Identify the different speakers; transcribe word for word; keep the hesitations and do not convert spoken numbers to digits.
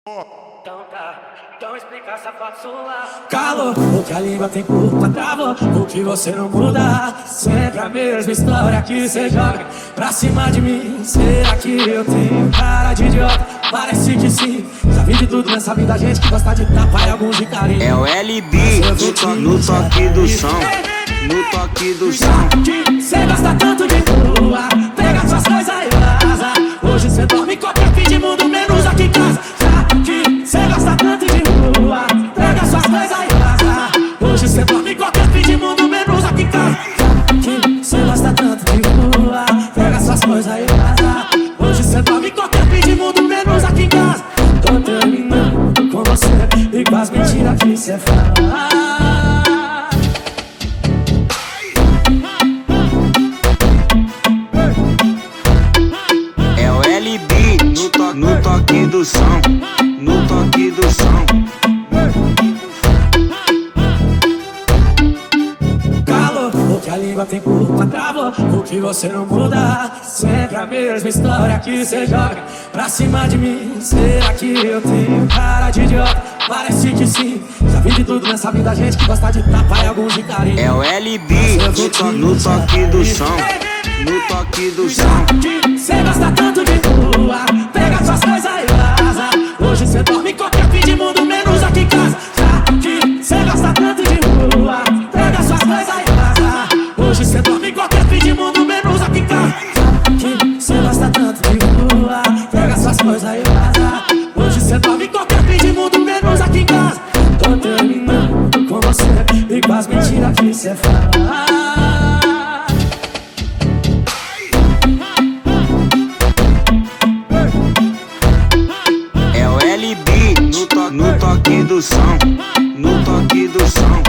Speaker 1: Então tá, então explica essa foto sua.
Speaker 2: Calor, o que a língua tem culpa, travou, o que você não muda. Sempre a mesma história que cê joga pra cima de mim. Será que eu tenho cara de idiota? Parece que sim. Já vi de tudo nessa vida, gente que gosta de tapar e alguns de carinho.
Speaker 3: É o L B no, to no toque do som, no toque do som.
Speaker 2: Cê gosta tanto de rua, pega suas coisas e vaza. Hoje cê dorme em qualquer fim de mundo, menos aqui em casa. Cê gosta tanto de rua, pega suas coisas e vaza. Hoje cê dorme em qualquer fim de mundo, menos aqui em casa. Cê gosta tanto de rua, pega suas coisas e vaza. Hoje cê dorme em qualquer fim de mundo, menos aqui em casa. Tô terminando com você e com as mentiras que cê fala.
Speaker 3: É o L B no, to no toque do som, no toque do som.
Speaker 2: Calor, o que a língua tem culpa, travou, o que você não muda. Sempre a mesma história que cê joga pra cima de mim. Será que eu tenho cara de idiota? Parece que sim. Já vi de tudo nessa vida, gente que gosta de tapar e alguns de carinho.
Speaker 3: É o L B no, to no toque do som, no toque do som.
Speaker 2: Cê gosta tanto de rua, pega suas coisas e vaza. Hoje cê dorme em qualquer fim de mundo, menos aqui em casa. Cê gosta tanto de rua, pega suas coisas e vaza. Hoje cê dorme em qualquer fim de mundo, menos aqui em casa. Cê gosta tanto de rua, pega suas coisas e vaza. Hoje cê dorme em qualquer fim de mundo, menos aqui em casa. Tô terminando com você e com as mentiras que cê fala.
Speaker 3: É o L B no, to no toque do som, no toque do som.